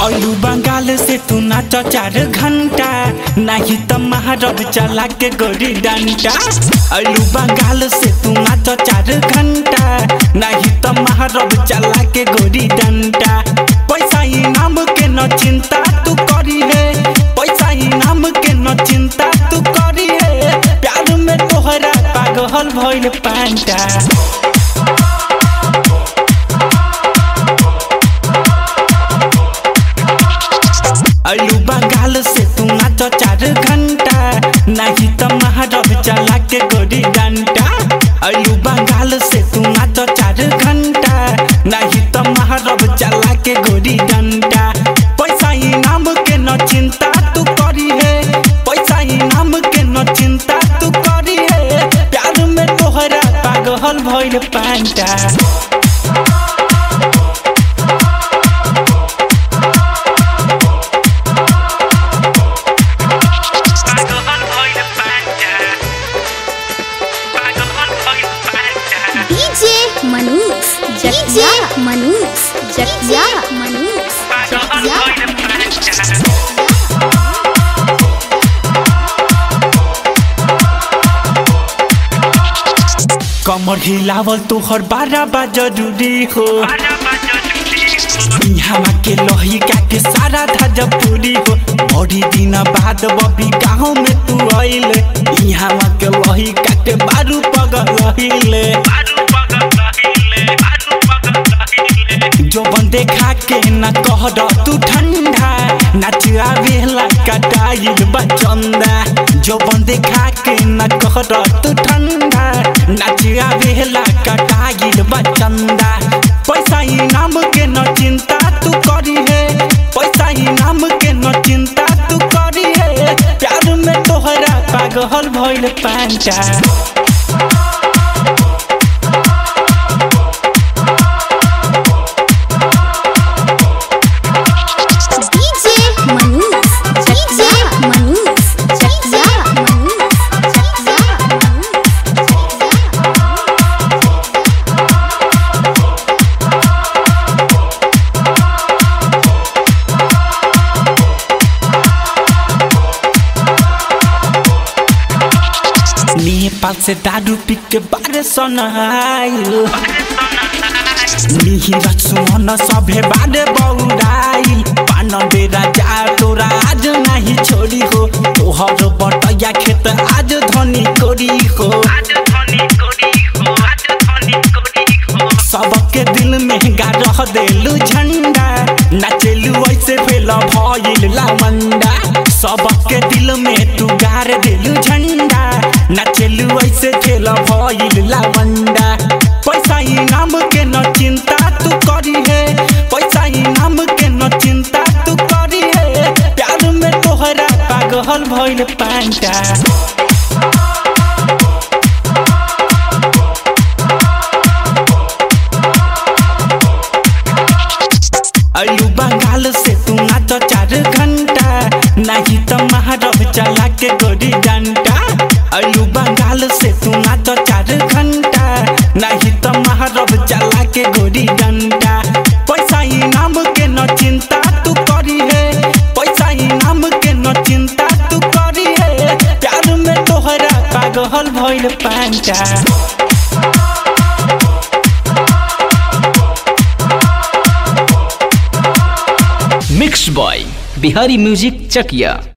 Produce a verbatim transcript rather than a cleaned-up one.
अलू बंगाल से तू नाच चार घंटा नहीं तो महारब चला के गोरी डंडा। अलू बंगाल से तू नाच चार घंटा नहीं तो महारब चला के गोरी डंडा। पैसा इनाम के न चिंता तू करी है, पैसा इनाम के न चिंता तू करी है। प्यार में तोहरा पागल भइल पांटा। अलू बंगाल से तू नाच चार घंटा नहीं तो महारब चला के गोरी डंडा। अलू बंगाल से तू नाच चार घंटा नहीं तो महारब चला के गोरी डंडा। पैसा इनाम के न चिंता तू करी है, पैसा इनाम के न चिंता तू करी है। प्यार में तोहरा पागल भइल पांटा। डीजे मनीष जटिया मनीष जटिया मनीष जटिया। कमर हिलावल तोहर बारह बा जरूरी हो। यहाँ के लोही का के सारा धाजा पूरी हो। बड़ी दिन बाद बबी गाँव में तू आइल, यहाँ के लोही का के बारू पगल। जो बंदे खा के न कह तू ठंडा नाच आवेला कटाइल बचंदा। जो बंदे खा के न कह तू ठंडा नाच आवेला कटाइल बचंदा। पैसा इनाम के न चिंता तू करी है, पैसा इनाम के न चिंता तू करी है। प्यार में तोहरा पागल भइल पांटा। नेपाल से दारू पी के बारे सनाइल, निहिरत सुमन सभे बारे बौराइल। पान बेरा जा तोरा आज नहीं छोड़ी हो, तोहर बटैया खेत आज धनी कोरी हो। सबके दिल में गारह देलू झंडा, नाचेलू ऐसे फेल भइल लावंडा। सबके दिल में तू गार देलू झंडा, नाचेलू ऐसे फेल भइल लावंडा। पैसा इनाम के न चिंता तू करी है, पैसा इनाम के न चिंता तू करी है। प्यार में तोहरा पागल भइल पांटा। अलू बंगाल से तू नाच चार घंटा नहीं तो महारब चला के गोरी डंडा। अलू बंगाल से तू नाच चार घंटा नहीं तो महारब चला के गोरी डंडा। पैसा इनाम के न चिंता तू करी है, पैसा इनाम के न चिंता तू करी है। प्यार में तोहरा पागल भइल पांटा। मिक्स बॉय बिहारी म्यूजिक चकिया।